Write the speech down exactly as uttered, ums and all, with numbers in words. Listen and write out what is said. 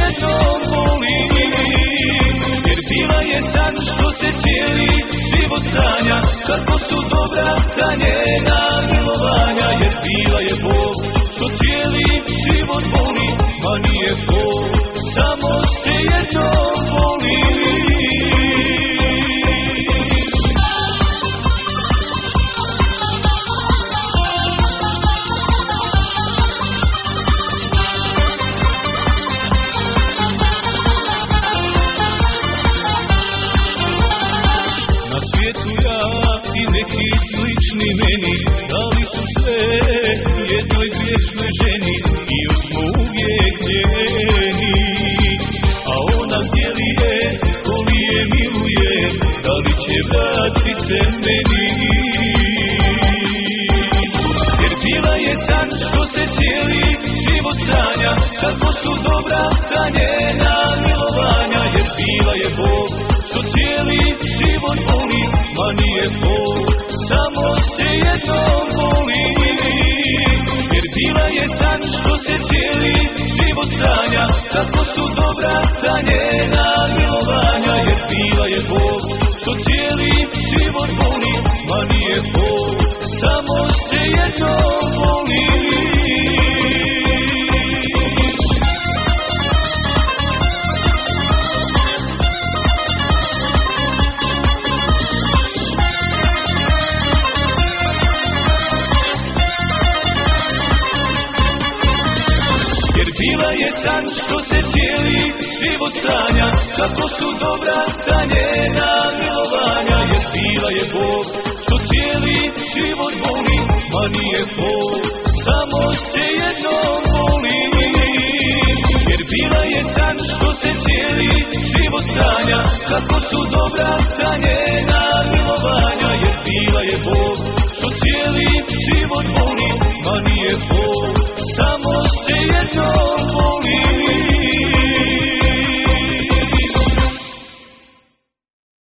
jednom voli. Jer bila je san što se cijeli život sanja, kako su dobra ta njena milovanja. Jer bila je Bog što cijeli život voli, ma nije Bog, samo se jednom voli. Neki slični meni dali su sve jednoj griješnoj ženi i još smo uvijek njeni. A ona htjeli je, voli je, miluje, da li će vratit se meni. Jer bila je san što se cijeli život sanja, kako su dobra ta njena milovanja. Jer bila je Bog što cijeli život voli, ma nije Bog, samo se jednom voli. Jer bila je san što se cijeli život sanja, kako su dobra ta njena milovanja. Jer bila je Bog što cijeli život voli, ma nije Bog, samo se jednom voli. Bila je san što se cijeli život sanja, kako su dobra ta njena milovanja. Jer bila je Bog što cijeli život voli, ma nije Bog, samo se jednom voli. Jer bila je san što se cijeli život sanja, kako su dobra ta njena milovanja. Jer bila je Bog što cijeli život voli, ma nije Bog, samo se jednom